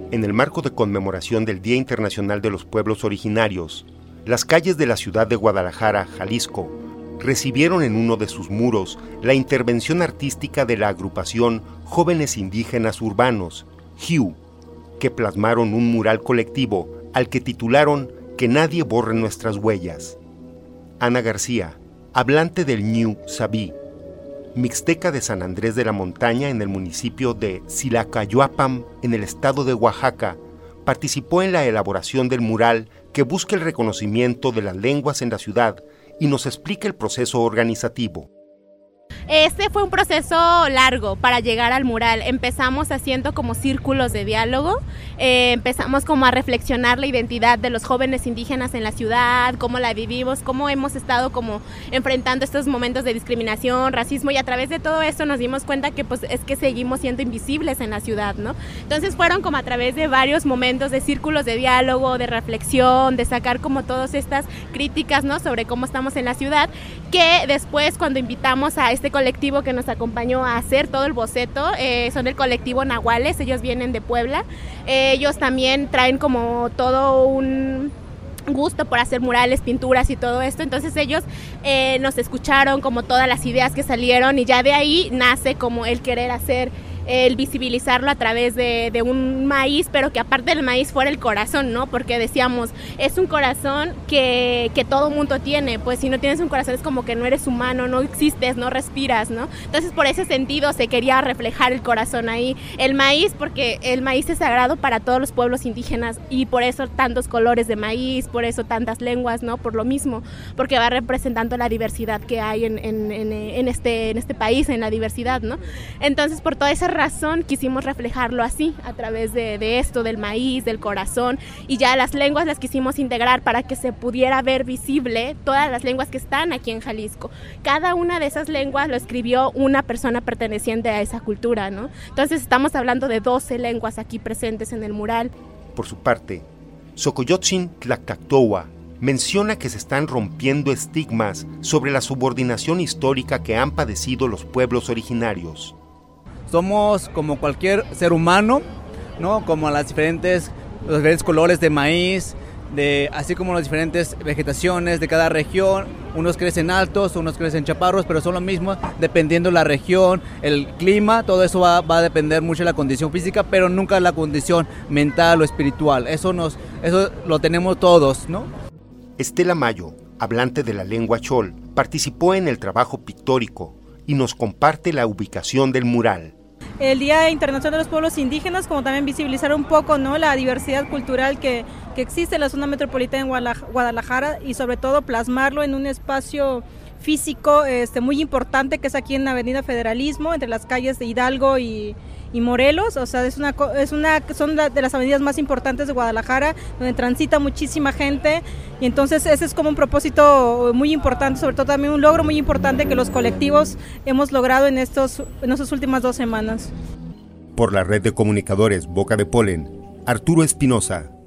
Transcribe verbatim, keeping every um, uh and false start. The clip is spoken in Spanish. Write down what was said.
En el marco de conmemoración del Día Internacional de los Pueblos Originarios, las calles de la ciudad de Guadalajara, Jalisco, recibieron en uno de sus muros la intervención artística de la agrupación Jóvenes Indígenas Urbanos, H I U, que plasmaron un mural colectivo al que titularon Que nadie borre nuestras huellas. Ana García, hablante del Ñiu Sabí, mixteca de San Andrés de la Montaña en el municipio de Silacayoapam, en el estado de Oaxaca, participó en la elaboración del mural que busca el reconocimiento de las lenguas en la ciudad y nos explica el proceso organizativo. Este fue un proceso largo para llegar al mural. Empezamos haciendo como círculos de diálogo, eh, empezamos como a reflexionar la identidad de los jóvenes indígenas en la ciudad, cómo la vivimos, cómo hemos estado como enfrentando estos momentos de discriminación, racismo, y a través de todo esto nos dimos cuenta que pues es que seguimos siendo invisibles en la ciudad, ¿no? Entonces fueron como a través de varios momentos de círculos de diálogo, de reflexión, de sacar como todas estas críticas, ¿no?, sobre cómo estamos en la ciudad, que después cuando invitamos a este colectivo que nos acompañó a hacer todo el boceto, eh, son el colectivo Nahuales, ellos vienen de Puebla, eh, ellos también traen como todo un gusto por hacer murales, pinturas y todo esto, entonces ellos eh, nos escucharon como todas las ideas que salieron y ya de ahí nace como el querer hacer, el visibilizarlo a través de, de un maíz, pero que aparte del maíz fuera el corazón, ¿no? Porque decíamos, es un corazón que, que todo mundo tiene, pues si no tienes un corazón es como que no eres humano, no existes, no respiras, ¿no? Entonces por ese sentido se quería reflejar el corazón ahí. El maíz, porque el maíz es sagrado para todos los pueblos indígenas y por eso tantos colores de maíz, por eso tantas lenguas, ¿no? Por lo mismo, porque va representando la diversidad que hay en, en, en, en, este, en este país, en la diversidad, ¿no? Entonces por toda esa razón quisimos reflejarlo así, a través de, de esto, del maíz, del corazón, y ya las lenguas las quisimos integrar para que se pudiera ver visible todas las lenguas que están aquí en Jalisco. Cada una de esas lenguas lo escribió una persona perteneciente a esa cultura, ¿no? Entonces estamos hablando de doce lenguas aquí presentes en el mural. Por su parte, Xocoyotzin Tlactactoa menciona que se están rompiendo estigmas sobre la subordinación histórica que han padecido los pueblos originarios. Somos como cualquier ser humano, ¿no? Como las diferentes, los diferentes colores de maíz, de, así como las diferentes vegetaciones de cada región. Unos crecen altos, unos crecen chaparros, pero son lo mismo dependiendo la región, el clima. Todo eso va, va a depender mucho de la condición física, pero nunca de la condición mental o espiritual. Eso, nos, eso lo tenemos todos, ¿no? Estela Mayo, hablante de la lengua chol, participó en el trabajo pictórico y nos comparte la ubicación del mural. El Día Internacional de los Pueblos Indígenas, como también visibilizar un poco, ¿no?, la diversidad cultural que, que existe en la zona metropolitana de Guadalajara y sobre todo plasmarlo en un espacio físico este, muy importante que es aquí en la Avenida Federalismo, entre las calles de Hidalgo y, y Morelos. O sea, es una, es una, son de las avenidas más importantes de Guadalajara, donde transita muchísima gente, y entonces ese es como un propósito muy importante, sobre todo también un logro muy importante que los colectivos hemos logrado en, estos, en estas últimas dos semanas. Por la red de comunicadores Boca de Polen, Arturo Espinosa.